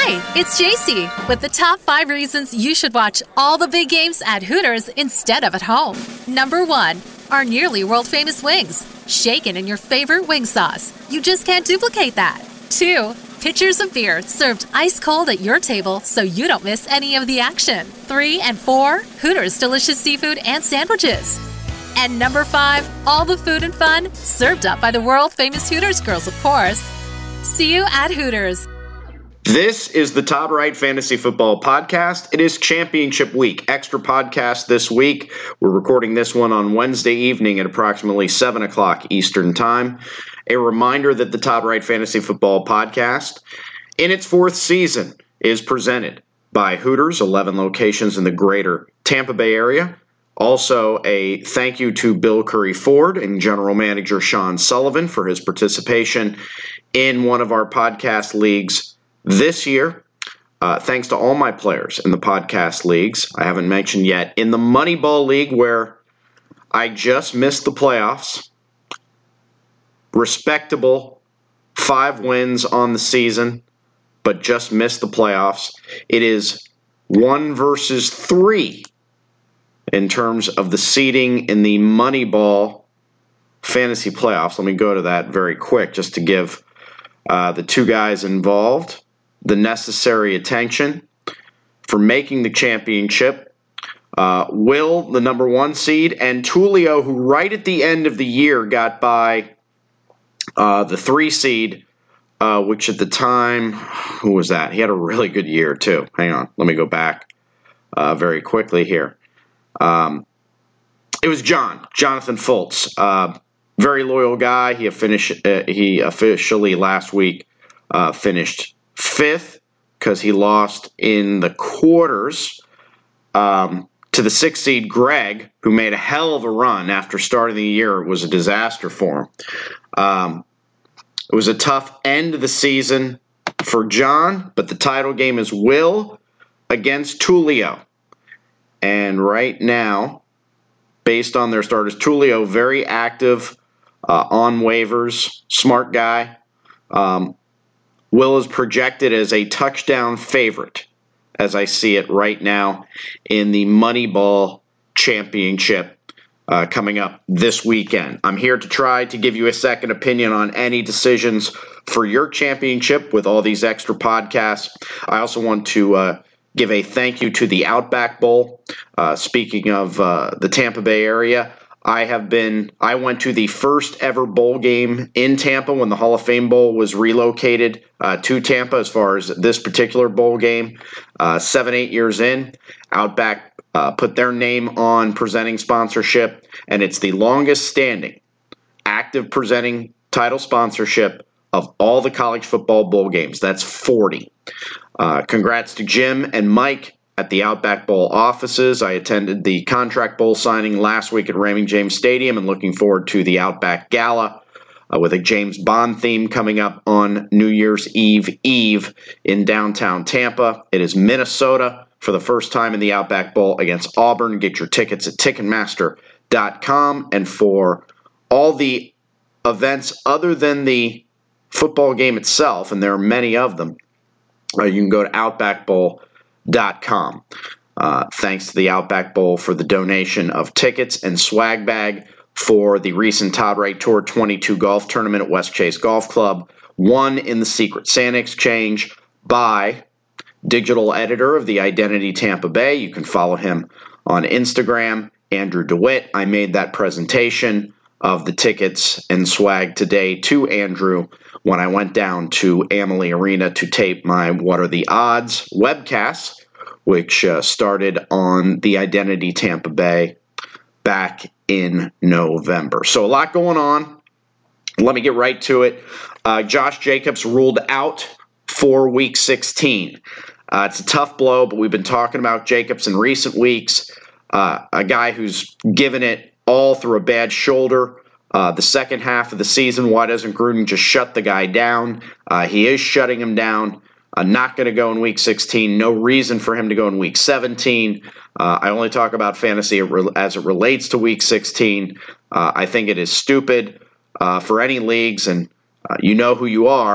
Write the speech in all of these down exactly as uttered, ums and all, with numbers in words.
Hi, it's J C with the top five reasons you should watch all the big games at Hooters instead of at home. Number one, our nearly world-famous wings, shaken in your favorite wing sauce. You just can't duplicate that. Two, pitchers of beer served ice cold at your table so you don't miss any of the action. Three and four, Hooters delicious seafood and sandwiches. And number five, all the food and fun served up by the world-famous Hooters girls, of course. See you at Hooters. This is the Todd Wright Fantasy Football Podcast. It is Championship Week. Extra podcast this week. We're recording this one on Wednesday evening at approximately seven o'clock Eastern Time. A reminder that the Todd Wright Fantasy Football Podcast, in its fourth season, is presented by Hooters, eleven locations in the greater Tampa Bay area. Also, a thank you to Bill Curry Ford and General Manager Sean Sullivan for his participation in one of our podcast leagues this year. Uh, thanks to all my players in the podcast leagues. I haven't mentioned yet, in the Moneyball League, where I just missed the playoffs. Respectable five wins on the season, but just missed the playoffs. It is one versus three in terms of the seeding in the Moneyball fantasy playoffs. Let me go to that very quick just to give uh, the two guys involved the necessary attention for making the championship. Uh, Will, the number one seed, and Tulio, who right at the end of the year got by uh, the three seed, uh, which at the time, who was that? He had a really good year too. Hang on, let me go back uh, very quickly here. Um, it was John, Jonathan Fultz, uh, very loyal guy. He finished. Uh, he officially last week uh, finished fifth because he lost in the quarters um, to the sixth seed Greg, who made a hell of a run after starting the year. It was a disaster for him. Um, it was a tough end of the season for John, but the title game is Will against Tulio. And right now, based on their starters, Tulio very active uh, on waivers, smart guy. Um, Will is projected as a touchdown favorite, as I see it right now, in the Moneyball Championship uh, coming up this weekend. I'm here to try to give you a second opinion on any decisions for your championship with all these extra podcasts. I also want to uh, give a thank you to the Outback Bowl. Uh, speaking of uh, the Tampa Bay area, I have been, I went to the first ever bowl game in Tampa when the Hall of Fame Bowl was relocated uh, to Tampa as far as this particular bowl game. Uh, seven, eight years in, Outback uh, put their name on presenting sponsorship, and it's the longest standing active presenting title sponsorship of all the college football bowl games. That's forty. Uh, congrats to Jim and Mike at the Outback Bowl offices. I attended the contract bowl signing last week at Raymond James Stadium and looking forward to the Outback Gala uh, with a James Bond theme coming up on New Year's Eve Eve in downtown Tampa. It is Minnesota for the first time in the Outback Bowl against Auburn. Get your tickets at Ticketmaster dot com. And for all the events other than the football game itself, and there are many of them, uh, you can go to Outback Bowl dot com. Uh, thanks to the Outback Bowl for the donation of tickets and swag bag for the recent Todd Wright Tour twenty-two golf tournament at West Chase Golf Club, won in the Secret Santa Exchange by digital editor of the Identity Tampa Bay. You can follow him on Instagram, Andrew DeWitt. I made that presentation of the tickets and swag today to Andrew when I went down to Amalie Arena to tape my What Are the Odds webcast, which uh, started on the Identity Tampa Bay back in November. So a lot going on. Let me get right to it. Uh, Josh Jacobs ruled out for Week sixteen. Uh, it's a tough blow, but we've been talking about Jacobs in recent weeks. Uh, a guy who's given it all through a bad shoulder. Uh, the second half of the season, why doesn't Gruden just shut the guy down? Uh, he is shutting him down. Uh, not going to go in Week sixteen. No reason for him to go in Week seventeen. Uh, I only talk about fantasy as it relates to Week sixteen. Uh, I think it is stupid uh, for any leagues, and uh, you know who you are.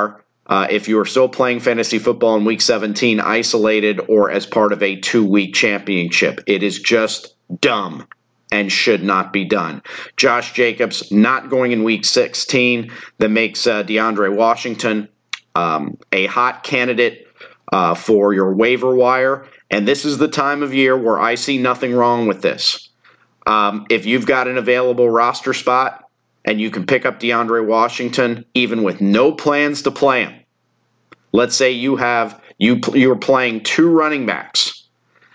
uh, if you are still playing fantasy football in week seventeen isolated or as part of a two-week championship. It is just dumb and should not be done. Josh Jacobs not going in week sixteen. That makes uh, DeAndre Washington um, a hot candidate uh, for your waiver wire. And this is the time of year where I see nothing wrong with this. Um, if you've got an available roster spot and you can pick up DeAndre Washington even with no plans to play him. Let's say you have you you're playing two running backs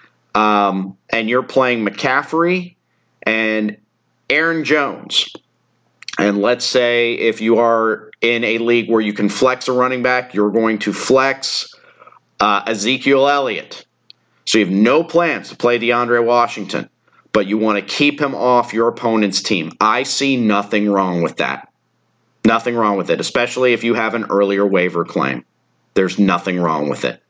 um, and you're playing McCaffrey and Aaron Jones. And let's say if you are in a league where you can flex a running back, you're going to flex uh, Ezekiel Elliott. So you have no plans to play DeAndre Washington, but you want to keep him off your opponent's team. I see nothing wrong with that. Nothing wrong with it, especially if you have an earlier waiver claim. There's nothing wrong with it.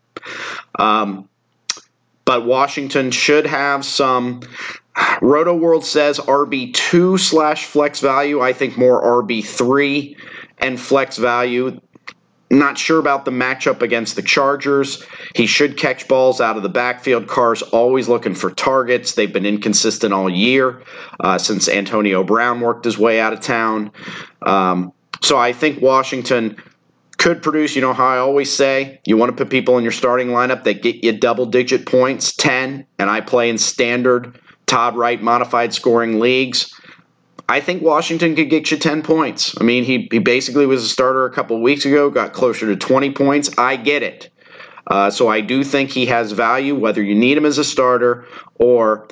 Um, but Washington should have some. Roto World says R B two slash flex value. I think more R B three and flex value. Not sure about the matchup against the Chargers. He should catch balls out of the backfield. Carr's always looking for targets. They've been inconsistent all year uh, since Antonio Brown worked his way out of town. Um, so I think Washington could produce, you know how I always say, you want to put people in your starting lineup that get you double-digit points, ten, and I play in standard Todd Wright modified scoring leagues. I think Washington could get you ten points. I mean, he, he basically was a starter a couple of weeks ago, got closer to twenty points. I get it. Uh, so I do think he has value, whether you need him as a starter or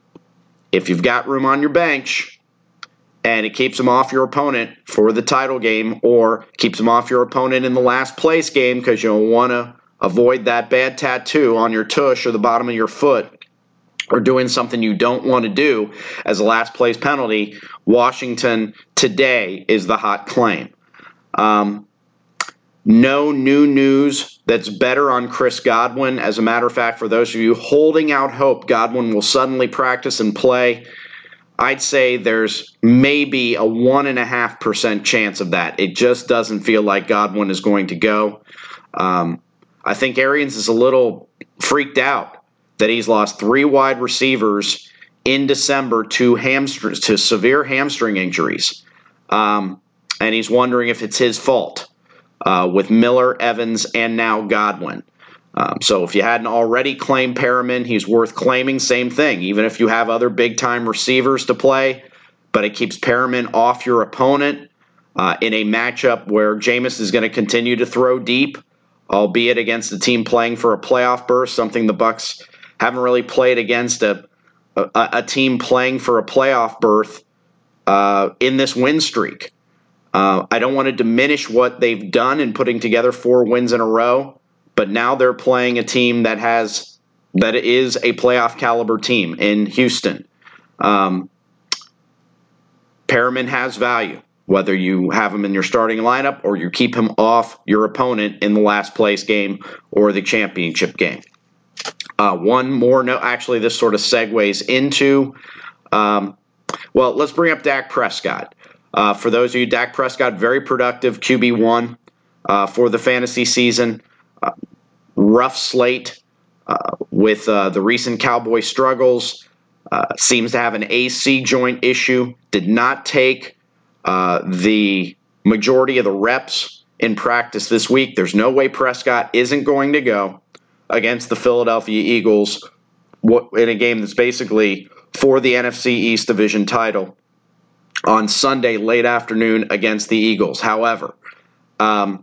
if you've got room on your bench and it keeps him off your opponent for the title game or keeps him off your opponent in the last place game because you'll want to avoid that bad tattoo on your tush or the bottom of your foot, or doing something you don't want to do as a last place penalty, Washington today is the hot claim. Um, no new news that's better on Chris Godwin. As a matter of fact, for those of you holding out hope Godwin will suddenly practice and play, I'd say there's maybe a one and a half percent chance of that. It just doesn't feel like Godwin is going to go. Um, I think Arians is a little freaked out that he's lost three wide receivers in December to hamstring, to severe hamstring injuries. Um, and he's wondering if it's his fault uh, with Miller, Evans, and now Godwin. Um, so if you hadn't already claimed Perriman, he's worth claiming. Same thing. Even if you have other big-time receivers to play, but it keeps Perriman off your opponent uh, in a matchup where Jameis is going to continue to throw deep, albeit against a team playing for a playoff berth, something the Bucs haven't really played against a, a, a team playing for a playoff berth uh, in this win streak. Uh, I don't want to diminish what they've done in putting together four wins in a row, but now they're playing a team that has that is a playoff caliber team in Houston. Um, Perriman has value, whether you have him in your starting lineup or you keep him off your opponent in the last place game or the championship game. Uh, one more note, actually, this sort of segues into, um, well, let's bring up Dak Prescott. Uh, for those of you, Dak Prescott, very productive Q B one uh, for the fantasy season. Uh, rough slate uh, with uh, the recent Cowboy struggles. Uh, seems to have an A C joint issue. Did not take uh, the majority of the reps in practice this week. There's no way Prescott isn't going to go against the Philadelphia Eagles in a game that's basically for the N F C East Division title on Sunday late afternoon against the Eagles. However, um,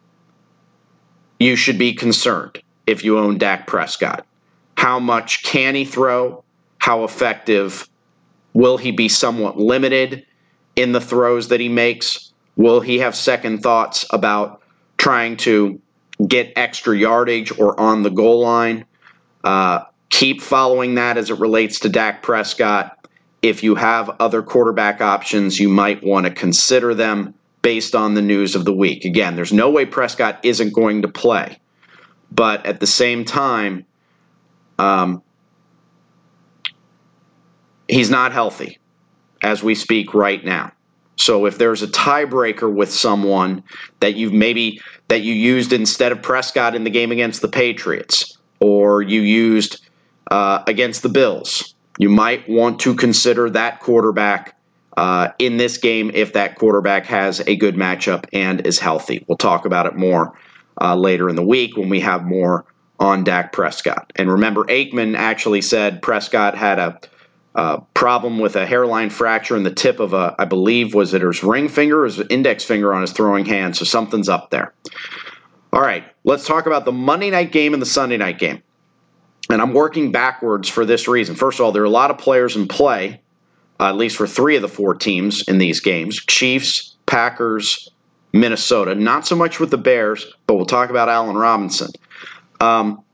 you should be concerned if you own Dak Prescott. How much can he throw? How effective? Will he be somewhat limited in the throws that he makes? Will he have second thoughts about trying to get extra yardage or on the goal line? Uh, keep following that as it relates to Dak Prescott. If you have other quarterback options, you might want to consider them based on the news of the week. Again, there's no way Prescott isn't going to play. But at the same time, um, he's not healthy as we speak right now. So if there's a tiebreaker with someone that you've maybe that you used instead of Prescott in the game against the Patriots, or you used uh, against the Bills, you might want to consider that quarterback uh, in this game if that quarterback has a good matchup and is healthy. We'll talk about it more uh, later in the week when we have more on Dak Prescott. And remember, Aikman actually said Prescott had a Uh, problem with a hairline fracture in the tip of a, I believe, was it his ring finger or his index finger on his throwing hand, so something's up there. All right, let's talk about the Monday night game and the Sunday night game. And I'm working backwards for this reason. First of all, there are a lot of players in play, uh, at least for three of the four teams in these games. Chiefs, Packers, Minnesota. Not so much with the Bears, but we'll talk about Allen Robinson. Um,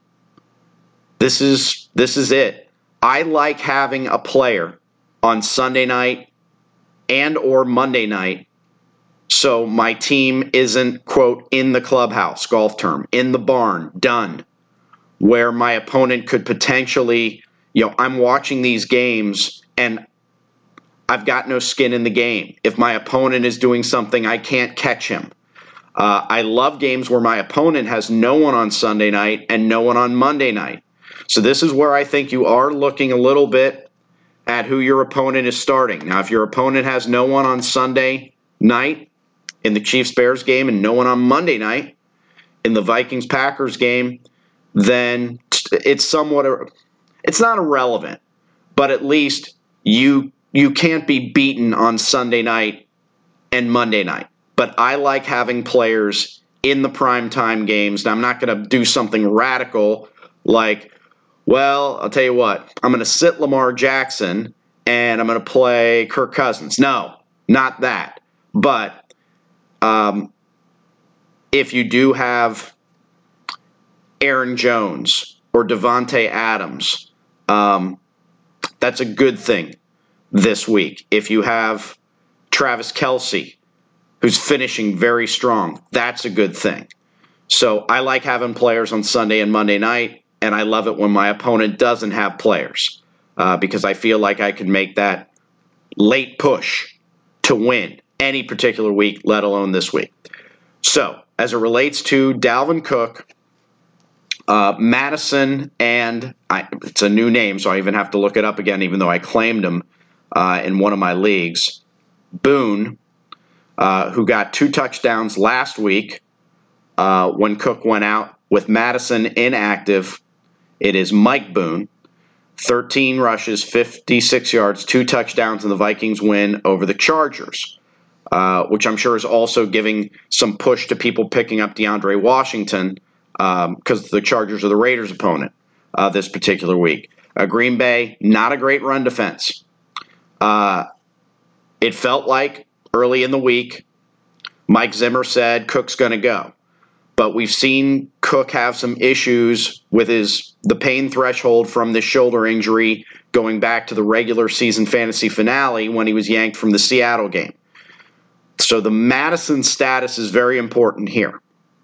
this is this is it. I like having a player on Sunday night and or Monday night so my team isn't, quote, in the clubhouse, golf term, in the barn, done, where my opponent could potentially, you know, I'm watching these games and I've got no skin in the game. If my opponent is doing something, I can't catch him. Uh, I love games where my opponent has no one on Sunday night and no one on Monday night. So this is where I think you are looking a little bit at who your opponent is starting. Now, if your opponent has no one on Sunday night in the Chiefs-Bears game and no one on Monday night in the Vikings-Packers game, then it's somewhat, it's not irrelevant, but at least you you can't be beaten on Sunday night and Monday night. But I like having players in the primetime games. Now, I'm not going to do something radical like, well, I'll tell you what, I'm going to sit Lamar Jackson and I'm going to play Kirk Cousins. No, not that. But um, if you do have Aaron Jones or Devontae Adams, um, that's a good thing this week. If you have Travis Kelce, who's finishing very strong, that's a good thing. So I like having players on Sunday and Monday night. And I love it when my opponent doesn't have players uh, because I feel like I can make that late push to win any particular week, let alone this week. So as it relates to Dalvin Cook, uh, Madison, and I, it's a new name, so I even have to look it up again, even though I claimed him uh, in one of my leagues, Boone, uh, who got two touchdowns last week uh, when Cook went out. With Madison inactive, it is Mike Boone, thirteen rushes, fifty-six yards, two touchdowns, and the Vikings win over the Chargers, uh, which I'm sure is also giving some push to people picking up DeAndre Washington because um, the Chargers are the Raiders' opponent uh, this particular week. Uh, Green Bay, not a great run defense. Uh, it felt like early in the week, Mike Zimmer said Cook's going to go. But we've seen Cook have some issues with his the pain threshold from this shoulder injury going back to the regular season fantasy finale when he was yanked from the Seattle game. So the Madison status is very important here.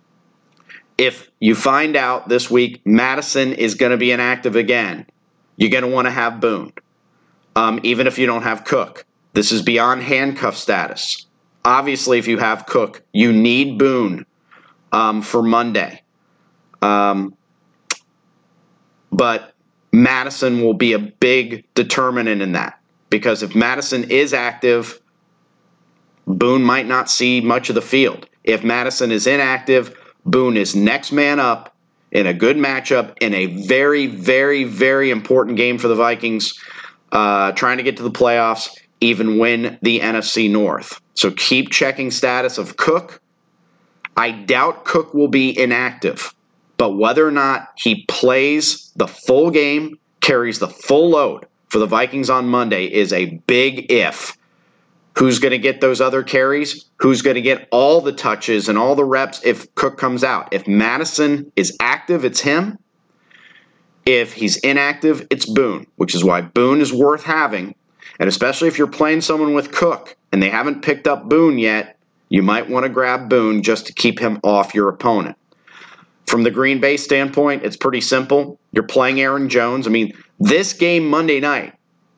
If you find out this week Madison is going to be inactive again, you're going to want to have Boone, um, even if you don't have Cook. This is beyond handcuff status. Obviously, if you have Cook, you need Boone Um, for Monday. Um, but Madison will be a big determinant in that because if Madison is active, Boone might not see much of the field. If Madison is inactive, Boone is next man up in a good matchup in a very, very, very important game for the Vikings, uh, trying to get to the playoffs, even win the N F C North. So keep checking status of Cook. I doubt Cook will be inactive, but whether or not he plays the full game, carries the full load for the Vikings on Monday is a big if. Who's going to get those other carries? Who's going to get all the touches and all the reps if Cook comes out? If Madison is active, it's him. If he's inactive, it's Boone, which is why Boone is worth having. And especially if you're playing someone with Cook and they haven't picked up Boone yet, you might want to grab Boone just to keep him off your opponent. From the Green Bay standpoint, it's pretty simple. You're playing Aaron Jones. I mean, this game Monday night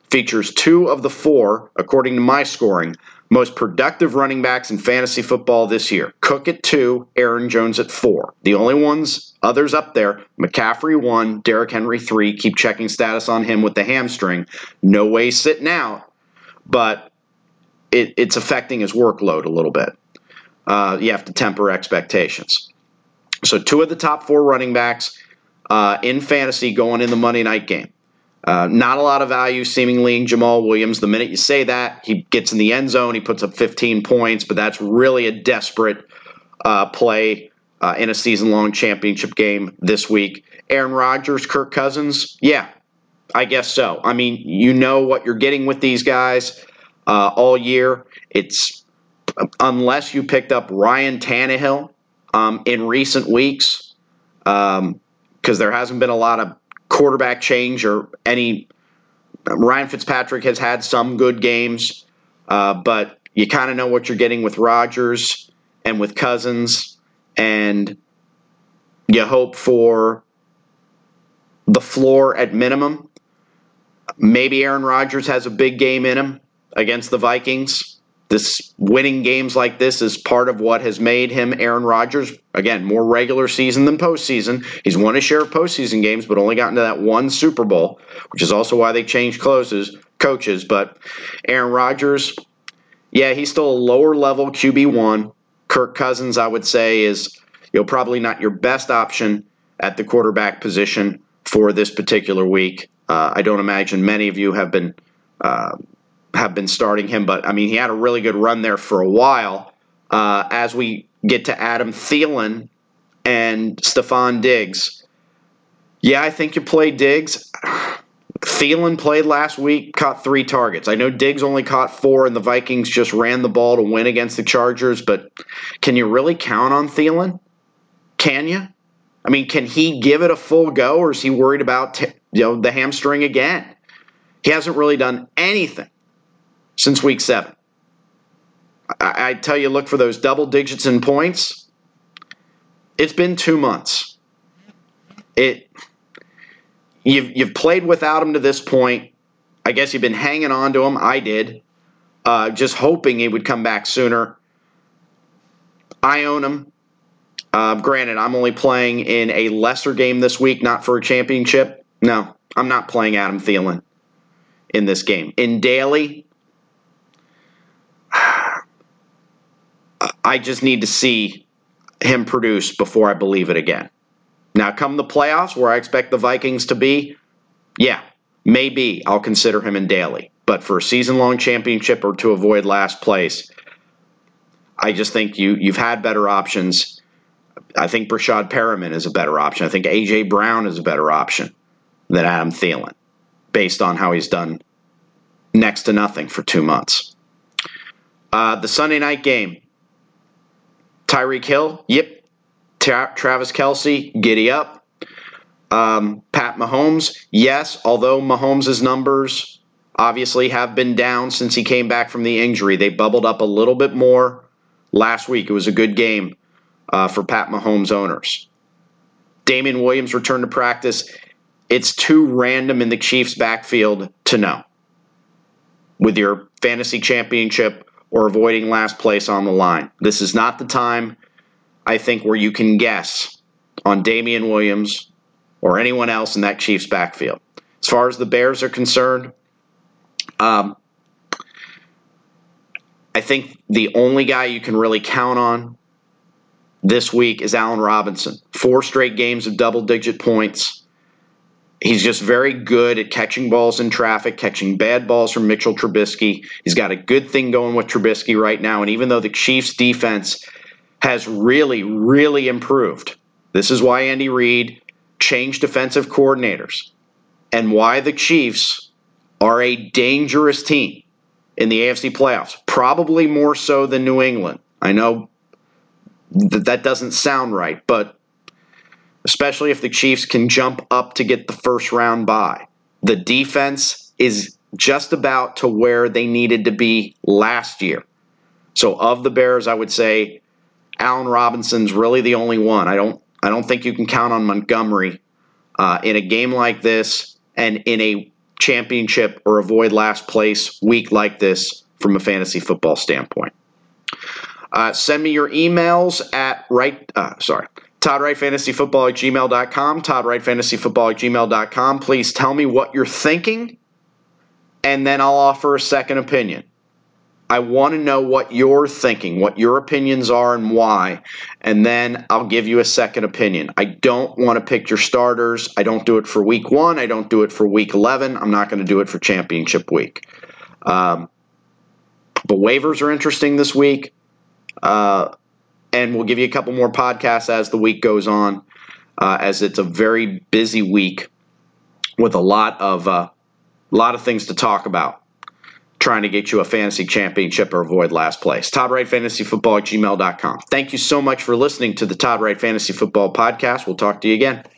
features two of the four, according to my scoring, most productive running backs in fantasy football this year. Cook at two, Aaron Jones at four. The only ones, others up there, McCaffrey one, Derrick Henry three. Keep checking status on him with the hamstring. No way sitting out, but it, it's affecting his workload a little bit. Uh, you have to temper expectations. So two of the top four running backs uh, in fantasy going in the Monday night game. Uh, not a lot of value seemingly in Jamal Williams. The minute you say that, he gets in the end zone, he puts up fifteen points, but that's really a desperate uh, play uh, in a season-long championship game this week. Aaron Rodgers, Kirk Cousins, yeah, I guess so. I mean, you know what you're getting with these guys uh, all year. It's unless you picked up Ryan Tannehill um, in recent weeks, because um, there hasn't been a lot of quarterback change or any. Ryan Fitzpatrick has had some good games, uh, but you kind of know what you're getting with Rodgers and with Cousins, and you hope for the floor at minimum. Maybe Aaron Rodgers has a big game in him against the Vikings. This winning games like this is part of what has made him Aaron Rodgers. Again, more regular season than postseason. He's won a share of postseason games, but only gotten to that one Super Bowl, which is also why they changed closes, coaches. But Aaron Rodgers, yeah, he's still a lower level Q B one. Kirk Cousins, I would say, is you know probably not your best option at the quarterback position for this particular week. Uh, I don't imagine many of you have been uh, have been starting him, but I mean, he had a really good run there for a while. Uh, as we get to Adam Thielen and Stephon Diggs, yeah, I think you play Diggs. Thielen played last week, caught three targets. I know Diggs only caught four, and the Vikings just ran the ball to win against the Chargers, but can you really count on Thielen? Can you? I mean, can he give it a full go, or is he worried about t- you know the hamstring again? He hasn't really done anything since week seven. I, I tell you, look for those double digits in points. It's been two months. It you've you've played without him to this point. I guess you've been hanging on to him. I did, uh, just hoping he would come back sooner. I own him. Uh, granted, I'm only playing in a lesser game this week, not for a championship. No, I'm not playing Adam Thielen in this game. In daily, I just need to see him produce before I believe it again. Now, come the playoffs, where I expect the Vikings to be, yeah, maybe I'll consider him in daily. But for a season-long championship or to avoid last place, I just think you, you've had better options. I think Brashad Perriman is a better option. I think A J. Brown is a better option than Adam Thielen, based on how he's done next to nothing for two months. Uh, the Sunday night game, Tyreek Hill, yep. Tra- Travis Kelce, giddy up. Um, Pat Mahomes, yes, although Mahomes' numbers obviously have been down since he came back from the injury. They bubbled up a little bit more last week. It was a good game uh, for Pat Mahomes owners. Damian Williams returned to practice. It's too random in the Chiefs' backfield to know. With your fantasy championship or avoiding last place on the line. This is not the time, I think, where you can guess on Damian Williams or anyone else in that Chiefs backfield. As far as the Bears are concerned, um, I think the only guy you can really count on this week is Allen Robinson. Four straight games of double-digit points. He's just very good at catching balls in traffic, catching bad balls from Mitchell Trubisky. He's got a good thing going with Trubisky right now, and even though the Chiefs' defense has really, really improved, this is why Andy Reid changed defensive coordinators and why the Chiefs are a dangerous team in the A F C playoffs, probably more so than New England. I know that that doesn't sound right, but especially if the Chiefs can jump up to get the first round bye. The defense is just about to where they needed to be last year. So of the Bears, I would say Allen Robinson's really the only one. I don't I don't think you can count on Montgomery uh, in a game like this and in a championship or avoid last place week like this from a fantasy football standpoint. Uh, send me your emails at right, uh, sorry, Todd Wright Fantasy Football at gmail dot com, Todd Wright Fantasy Football at gmail dot com. Please tell me what you're thinking, and then I'll offer a second opinion. I want to know what you're thinking, what your opinions are and why, and then I'll give you a second opinion. I don't want to pick your starters. I don't do it for week one. I don't do it for week eleven. I'm not going to do it for championship week. Um, but waivers are interesting this week, uh, and we'll give you a couple more podcasts as the week goes on, uh, as it's a very busy week with a lot of uh, lot of things to talk about, trying to get you a fantasy championship or avoid last place. Todd Wright Fantasy Football at gmail dot com. Thank you so much for listening to the Todd Wright Fantasy Football Podcast. We'll talk to you again.